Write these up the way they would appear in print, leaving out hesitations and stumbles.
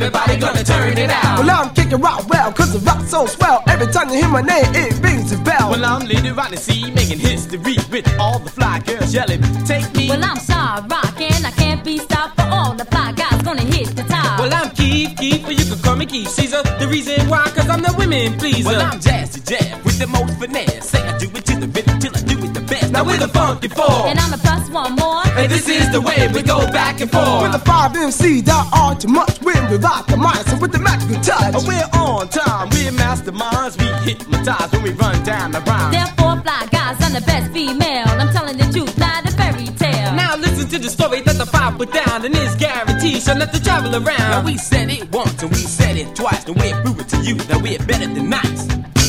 everybody gonna turn it out. Well, I'm kicking rock well, cause the rock's so swell. Every time you hear my name, it rings a bell. Well, I'm Lady Ronnie C, making history with all the fly girls yelling, take me. Well, I'm Shy Rock and I can't be stopped, for all the fly guys gonna hit the top. Well, I'm Keith, or you can call me Keith Caesar. The reason why, cause I'm the women pleaser. Well, I'm Jazzy Jeff with the most finesse. Say I do it to the rhythm till I do it the best. Now we're the Funky Four, and I'm the plus one more, and this is the way we go back and forth. With the 5 MCs that are too much, when we rock the mic, so with the magical touch. We're on time, we're masterminds, we hypnotize when we run down the rhyme. Therefore, fly guys, I'm the best female. I'm telling the truth, not a fairy tale. Now listen to the story that the 5 put down, and it's guaranteed, so let the travel around. Now we said it once and we said it twice, and we're proving to you that we're better than nice.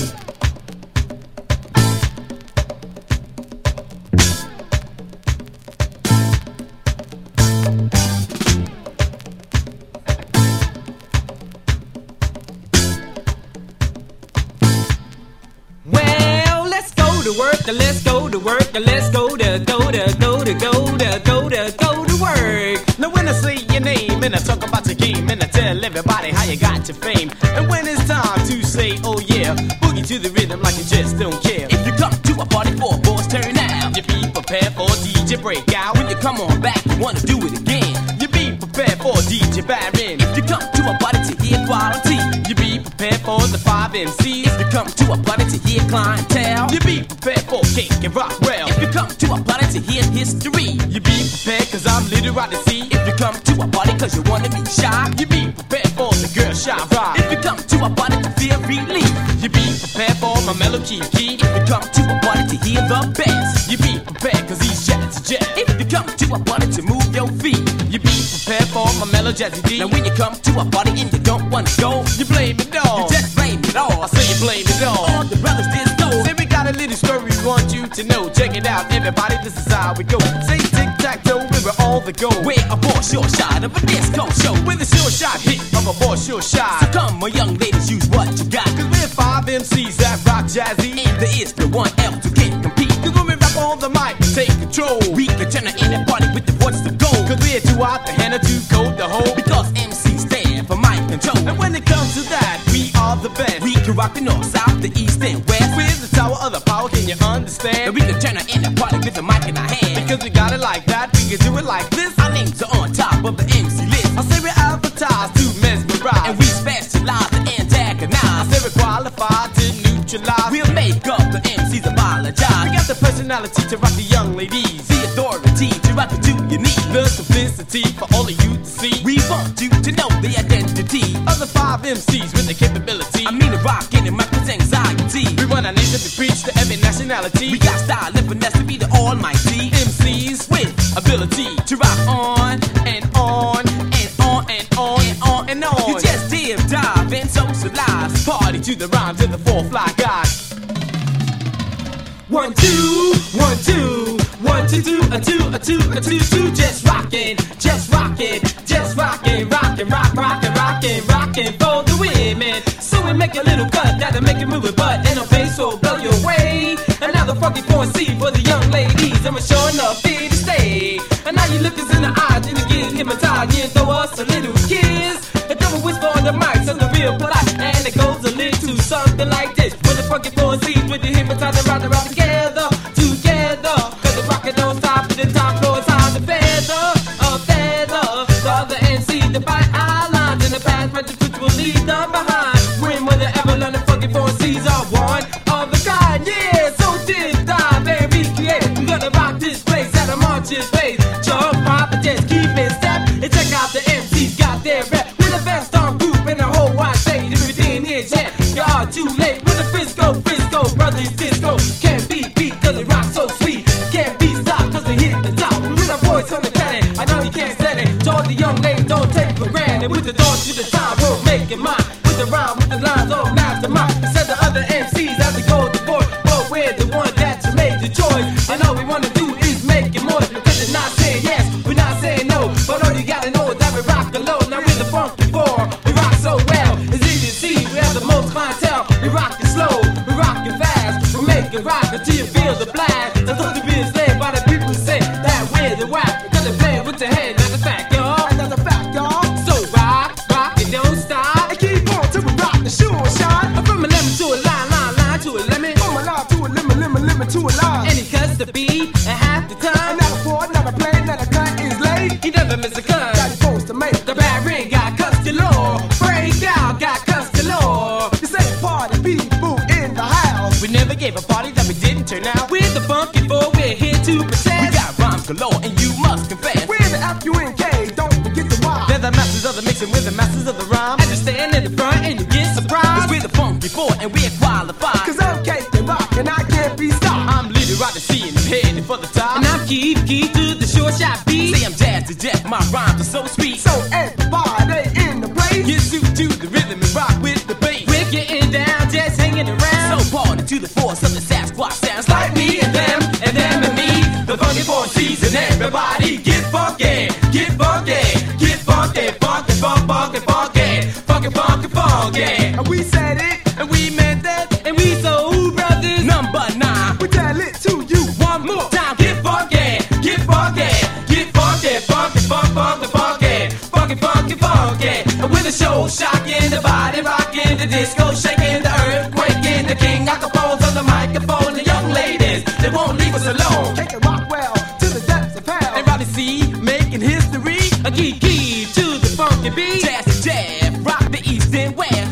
Let's go to work, let's go to work. Now when I say your name and I talk about your game and I tell everybody how you got your fame, and when it's time to say oh yeah, boogie to the rhythm like you just don't care. If you come to a party for a boys turn out, you be prepared for DJ breakout. When you come on back, you wanna do it again, you be prepared for DJ Baron. If you come to a party to hear quality, you be prepared for the 5 MCs. If you come to a party to hear clientele, you be prepared for King and Rockwell. If you come to a party to hear history, you be prepared cause I'm Little Roddy C. If you come to a party cause you wanna be shy, you be prepared for the girl Shy Rock. If you come to a party to feel relief, you be prepared for my mellow Kiki. If you come to a party to hear the best, you be prepared cause he's Jazzy Jeff. If you come to a party to move your feet, you be prepared for my mellow Jazzy D. Now when you come to a party and you don't wanna go, you blame it all. You just blame it all. I say you blame it all. All the brothers did go. Say we got a little story we want you to know. Check it out, everybody, this is how we go. Say tic-tac-toe, we were all the go. We're a boy sure shot of a disco show with a sure shot hit of a boy sure shot. So come, my young ladies, use what you got. Cause we're 5 MCs that rock jazzy, and there is no one else who can compete. Cause when we rap on the mic, take control. We can turn it in and party with the voice of gold. Cause we're too out the hand or too cold to hold. Because MCs stand for mic control. And when it comes to that, we are the best. We can rock the north, south, the east, and west. We're the tower of the power, can you understand? That we can turn it in and party with the mic in our hand. Because we got it like that, we can do it like this. Our names are on top of the MC list. I say we advertise to mesmerize, and we specialize to antagonize. I say we're qualified to neutralize. We'll make up the MCs apologize. We got the personality to rock the young ladies, the authority to rock it to your knees, the simplicity for all of you to see. We want you to know the identity of the 5 MCs with the capability. I mean the rockin' and Michael's anxiety. We run our nation to preach to every nationality. We got style and finesse to be the almighty MCs with ability to rock on and on and on and on and on and on. You just dip, dive, and socialize. Party to the rhymes of the 4 fly guys. 1, 2, 1, 2, 1, 2, 2, a 2, a 2, a 2, 2. Just rockin', just rockin', just rockin', rockin', rock, rockin', rockin', rockin' for the women. So we make a little cut that'll make it move it, but ain't no face will blow your way. Another funky 4C for the young ladies, and we're sure enough here to stay. And now you look us in the eyes and you get hypnotized, you throw us a little kiss. And then we whisper on the mic, something real polite, and it goes a little something like this. With the funky 4C's with the hypnotizing round and round together, together. Cause the rockin' don't stop, the top floor is high, the feather, a feather. The other MC, the fight our lines in the past, but the future will leave them behind. When will they ever learn the funky 4C's are one of a kind? Yeah, so dip, dive, and recreate. We're gonna rock this place at a marching pace. Jump, pop, and just keep it step. And check out the MC's got their rep. We're the best on group in the whole wide state. Everything is yet, you are too late. With the Frisco brothers disco. Can't be beat cause it rocks so sweet. Can't be stopped cause we hit the top. With our voice on the cannon, I know you can't stand it. Told the young lady don't take for granted. With the door to the time, we'll make it mine. With the rhyme, with the lines, all mastermind. Said the other MCs as we go to board, but we're the one that you made the choice. And all we wanna do is make it more. Because they're not saying yes, we're not saying no. But all you gotta know is that we rock alone. Now we're the Funky Four, we rock so well. It's easy to see, we have the most clientele. We rock it slow, we rock it fast. We make it rock until you feel the blast. That's what the being said by the people who say that we're the whack. Because they play with the head, that's a fact, y'all. That's a fact, y'all. So rock, rock, and don't into a line. And he cuts the beat and half the time. Not a port, not a plane, not a cut is late. He never miss a cut. That he's supposed to make. The bad ring got cuts galore. Break out got cuts galore. This ain't party people in the house. We never gave a party that we didn't turn out. We're the funky four, we're here to protect. We got rhymes galore and you must confess. We're the F-U-N-K, don't forget the Y. They're the masters of the mixing, we're the masters of the rhyme. And you stand in the front and you get surprised. 'Cause we're the funky four and we're qualified. 'Cause I'm Cake and Rock and I can't be stopped. I'm leader out the sea and I'm headed for the top. And I'm Keith to the short shot beat. Say I'm Jazz to Jeff, my rhymes are so sweet. So everybody in the place, Get suited to the rhythm and rock with the bass. We're getting down, just hanging around. So party to the force of the Sasquatch sounds like me and them and me. The funky four season, everybody get funky, get funky, get funky, funky, funky, funky, funky, funky, funky. and we said it, And we meant that, and we soul brothers. Number 9. we tell it to you. One more time, get funky, get funky, get funky, funky, funky, funky, funky, funky, funky. And with a show shocking, the body rocking, the disco shaking, the earthquake, the king acapulco's on the microphone. The young ladies, they won't leave us alone. Cake and Rock well to the depths of hell. And Robbie C making history, a key to the funky beat. Jazz, jazz, rock the east and west.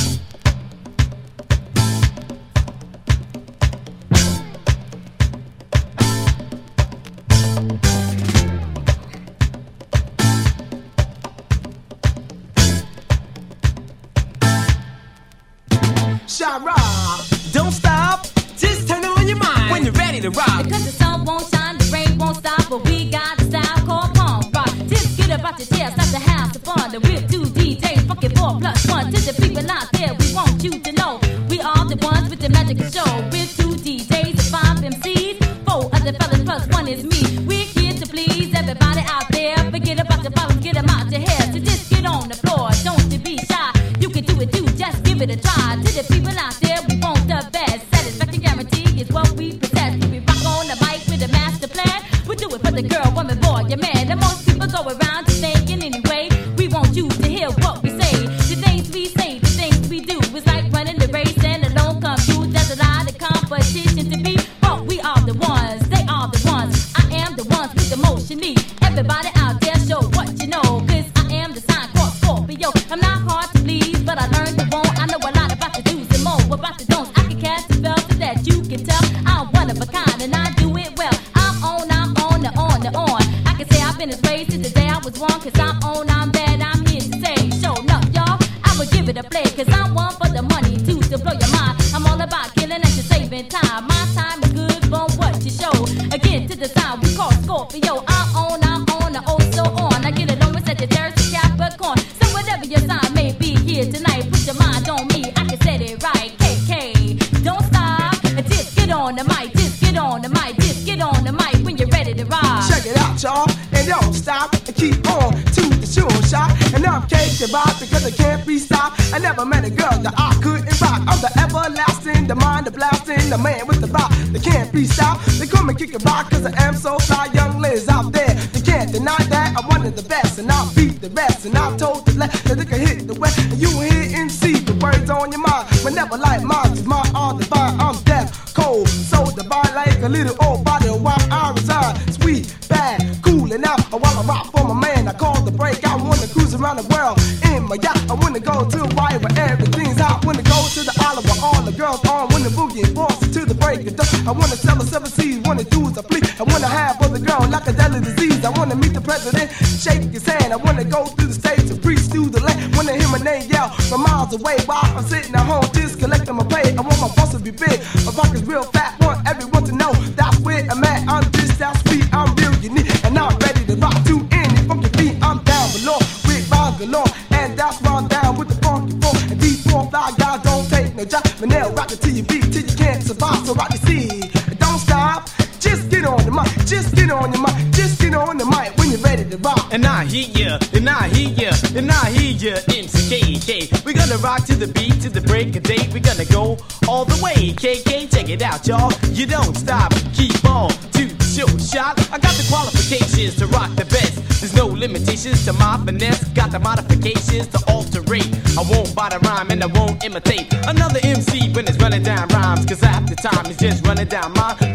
Shara, Don't stop, just turn on your mind when you're ready to rock. Because the sun won't shine, the rain won't stop, but we got a style called punk rock. Just get up out your chair, start to have some fun. And we're 2 DJs, fucking 4+1. To the people out there, we want you to know we are the ones with the magical show. We're 2 DJs and 5 MCs, 4 other fellas plus 1 is me. We're here to please everybody out there. Forget about the problems, get them out your head. So just get on the floor, don't you be shy. You can do it too, just give it a try. To the people out there, we want the best. Satisfaction guarantee is what we possess. We rock on the mic with a master plan. We do it for the girl, woman, boy, your man. And most people go around just thinking anyway. We want you to hear what we say. The things we say, the things we do. It's like running the race and alone come through. There's a lot of competition to be. But we are the ones, they are the ones. I am the ones with the motion need. Everybody out there, show what you know. 'Cause I am the sign called Scorpio. I'm not hard to please, but I learned the won't. I know a lot about the do's and more. About the don'ts, I can cast a spell so that you can tell. I'm one of a kind and I do it well. I'm on the on. I can say I've been this way since the day I was born. 'Cause I'm on, I'm bad, I'm here to say. Show up, y'all, I would give it a play. 'Cause I'm one for the money too, to blow your mind. I'm all about killing and just saving time. My time is good for what you show. Again, to the sign we call Scorpio. I'm on, the oh so on. I get it on with Sagittarius and Capricorn. So whatever your sign may be here tonight, put your mind on me, I can set it right. KK, don't stop, just get on the mic, just get on the mic, just get on the mic when you're ready to ride. check it out, y'all, and don't stop and keep on to the show shot. And I'm Cake and Rock because I can't be stopped. I never met a girl that I couldn't rock. I'm the everlasting, the mind, the blasting, the man with the rock that can't be stopped. They come and kick it rock 'cause I am so fly. Young ladies out there, they can't deny that I'm one of the best, and I'll beat the rest. And I'm told to let that they can hit the west, and you hear and see the words on your mind. Whenever like mine, 'cause mine are divine. I'm deaf, cold, so divine like a little old body while I reside. Sweet, bad, cooling out while I rock for my man. I call the break. I wanna cruise around the world in my yacht. I wanna go to Hawaii where everything's out. Wanna go to the island where all the girls on. Wanna boogie and bounce to the break of dawn. I wanna sell the 7 seas. Wanna do as I please. I wanna have other girl like a deadly disease. I wanna meet the president, shake his hand. I wanna go through the states and preach through the land. Wanna hear my name yell from miles away while I'm sitting at home just collecting my pay. I want my boss to be big, my pockets real fat. Want everyone to know that's where I'm at. I'm just that sweet, I'm real unique, and I'm ready to rock to any funky beat. I'm down below with rhymes galore, and that's why I'm down with the funky four. And these 4 fly guys don't take no job, but they'll rock it till you beat till you can't survive. So rock the seed, don't stop, just get on the mic, just get on the mic, just get on the mic when you're ready to rock. And I hear ya, and I hear ya, and I hear ya, MCKK. We're gonna rock to the beat, to the break of day. We're gonna go all the way, KK, check it out, y'all. You don't stop, keep on to the show shot. I got the qualifications to rock the best. There's no limitations to my finesse. Got the modifications to alterate. I won't bite a rhyme and I won't imitate another MC when it's running down rhymes. 'Cause half the time it's just running down mine.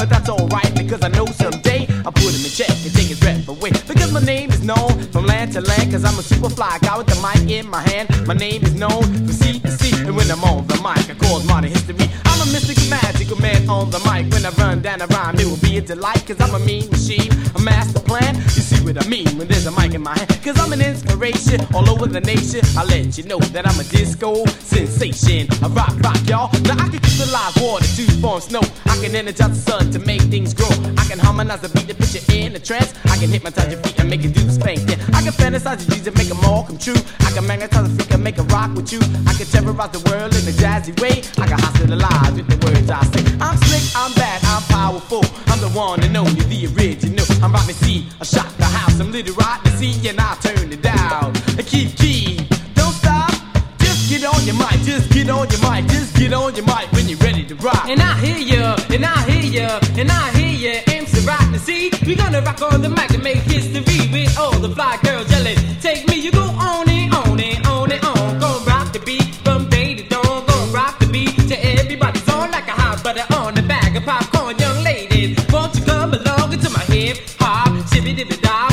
but that's alright because I know someday I'll put him in check and take his breath away. Because my name is known from land to land, cause I'm a super fly guy with the mic in my hand. My name is known from sea to sea, and when I'm on the mic I cause modern history. I'm a mystical, magical man on the mic. When I run down a rhyme it will be a delight, cause I'm a mean machine, a master plan. You see what I mean when there's a mic in my hand, cause I'm an inspiration all over the nation. I let you know that I'm a disco sensation, a rock, y'all. Now I can crystallize water to form snow. I can energize the sun to make things grow. I can harmonize the beat to put you in a trance. I can hypnotize your feet and make you do the spank. Yeah. I can fantasize your dreams and make them all come true. I can magnetize the freak and make a rock with you. I can terrorize the world in a jazzy way. I can hospitalize with the words I say. I'm slick, I'm bad, I'm powerful. I'm the one and only, the original. I'm Robbie C. I shot the house, I'm Little Rotten C, and I turn it down. I keep key, don't stop. Just get on your mic, just get on your mic, just get on your mic when you're ready to rock. And I hear ya, and I hear ya, and I hear ya, MC Rotten C. We gonna rock on the mic and make history with all the fly girls yelling. Take me, you go on and on and on and on. Gonna rock the beat from day to dawn. Gonna rock the beat to everybody's on like a hot butter on a bag of popcorn. Young ladies, won't you come along into my hip hop? Shibby dibby dop,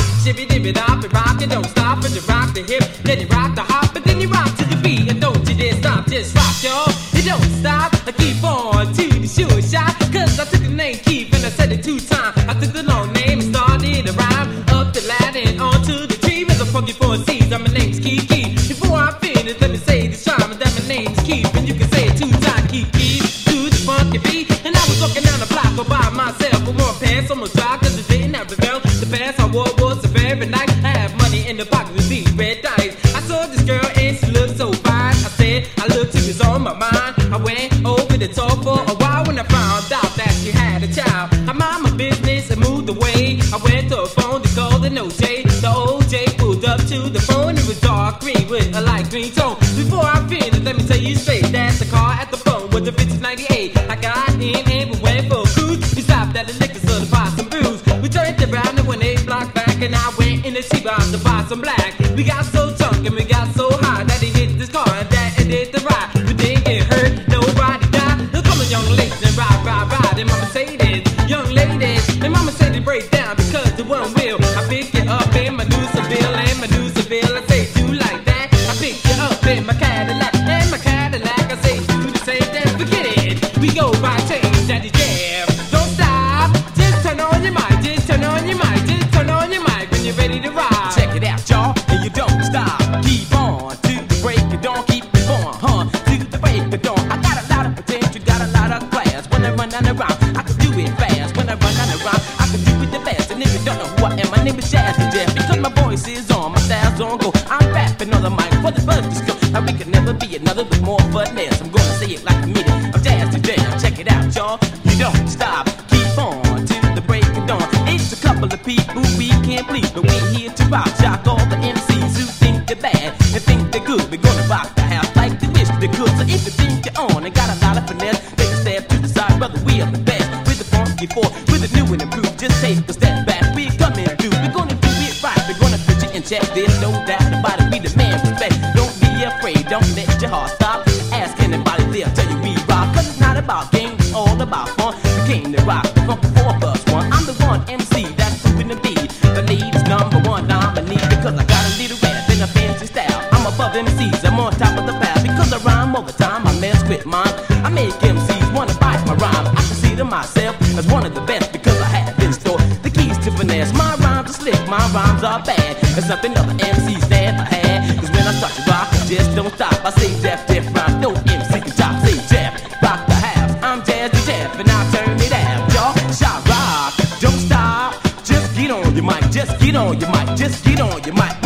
and rock it, don't stop. And you rock the hip, then you rock the hop, but then you rock to the beat. And don't you dare stop, just rock, y'all. You don't stop, I keep on to the sure shot. Cause I took the name Keith and I said it 2 times. I took the long name and started to rhyme. Up the ladder and onto the tree with a funky 4 C's. My name's Keith Keith. Before I finish, let me say this rhyme. And that my name's Keith, and you can say it 2 times. Keith Keith, to the funky beat. And I was walking down the block all by myself. With 1 pants on my dry, cause it didn't have the belt. The pants I wore was so very nice. I have money in the pocket with these red dice. I saw this girl and she looked so fine. I said, I looked, she was on my mind. I went over the top for a while when I found out that she had a child. I mind my business and moved away. I went to a phone to call the OJ. The OJ pulled up to the phone. It was dark green with a light green tone. Before I finish, let me tell you straight that the car at the phone was a vintage 98. I got in and we went for a cruise. We stopped at the liquor store to buy some booze. We turned around and went 8 blocks back, and I went in the T-Box to buy some black. We got so drunk and we got so high that he hit this car and that it did the ride. We didn't get hurt, nobody died. Here come a young ladies and ride in my Mercedes. Young ladies, and my Mercedes break down because the one wheel. I pick you up in my new Seville, and my new Seville. I say do like that. I pick you up in my Cadillac, and my Cadillac. I say do the same thing, forget it. We go by change, daddy jam. Don't stop, just turn on your mic, just turn on your mic, just turn on your mic when you're ready to ride. Check it out, y'all, and you don't stop. Keep on to the break of dawn, keep it going, huh? To the break of dawn. I got a lot of potential, got a lot of class. When I run down the rhyme, I can do it fast. When I run down the rhyme, I can do it the best. And if you don't know who I am, my name is Jazzy Jeff. Because my voice is on, my style's on go. I'm rapping on the mic for the buzz to go. Now we can never be another with more funness. I'm gonna say it like a minute. I'm Jazzy Jeff. Check it out, y'all. You don't stop. Keep on to the break of dawn. It's a couple of people we can't please, but we're here to rock. Shock all the MCs who think they're bad and think they're good. We're gonna rock the house like they wish they could. So if you think you're on and got a lot of finesse, take a step to the side, brother. We are the best. With the funky 4, with the new and improved. Just take a step back. We're coming through. We're gonna do it right. We're gonna put you in check. There's no doubt about it. We demand respect. Don't be afraid. Don't let your heart stop. Ask anybody, they'll tell you we rock. Cause it's not about games, it's all about fun. We came to rock. The funky 4+1. I'm the one MC that's proving to be the ladies' #1 nominee. Because I got a little rap and a fancy style. I'm above MCs, I'm on top of the pile. Because I rhyme all the time, I mess with mine. I make MCs wanna bite my rhyme. I consider myself as one of the best because I have in store the keys to finesse. My rhymes are slick, my rhymes are bad. It's something other MCs never had. Cause when I start to rock, I just don't stop. I say Jeff, rhymes, no MC can top. Say Jeff, rock the house. I'm Jazzy Jeff and I turn it out. Y'all, shout rock, don't stop. Just get on your mic, just get on your mic, just get on your mic.